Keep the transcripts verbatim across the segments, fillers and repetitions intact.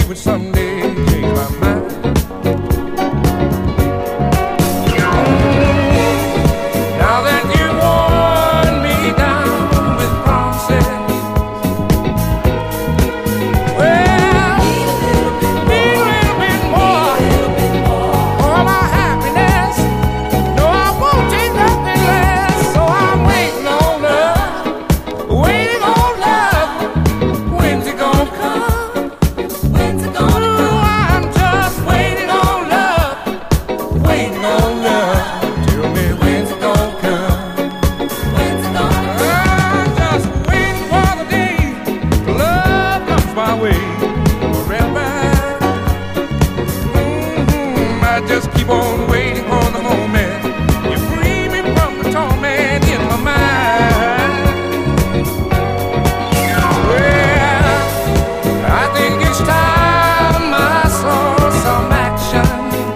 would someday change my mind. Now that you worn me down with promises, well, need a little bit more for my happiness. No, I won't take nothing less. So I'm waiting on love, waiting on love. When's it gonna come? When's it gonna come? I'm just waiting on love, waiting on love. Tell me when's it gonna come? When's it gonna come? I'm just waiting for the day love comes my way forever. Mm-hmm. I just keep on waiting for the moment you free me from the torment in my mind. Well, I think it's time I saw some action.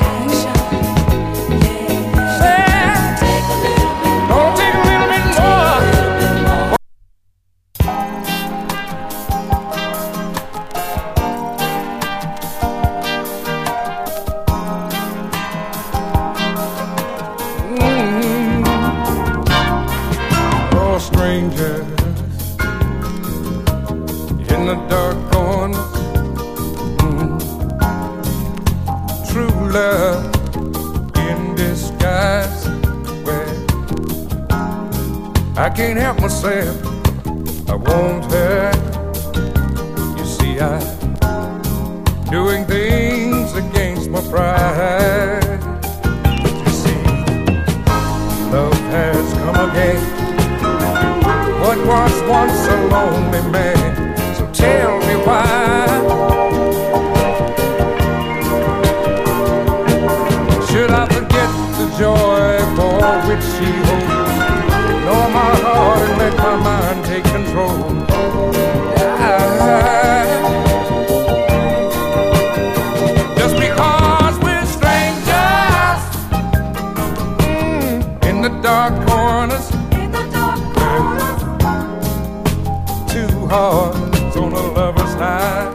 Said, don't take a little bit more. Mm. Oh, strangers in the dark corner. Mm. True love in disguise. Well, I can't help myself, I want her. You see, I doing things against my pride. But you see, love has come again. What was once a lonely man? So tell me why. Should I forget the joy for which she holds? Ignore my heart and let my mind take control. I- Just because we're strangers mm, in the dark corners, two hearts on a lover's high.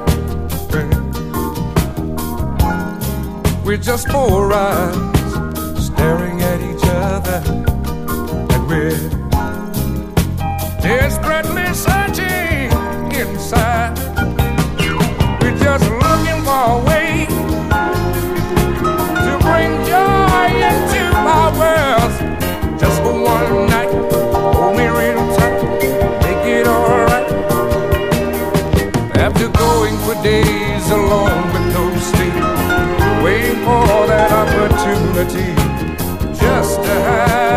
We're just four eyes staring at each other, and we're desperately searching inside. We're just looking for a way to bring joy into our worlds. Just for one night, hold me real tight, make it alright. After going for days alone with no sleep, waiting for that opportunity just to have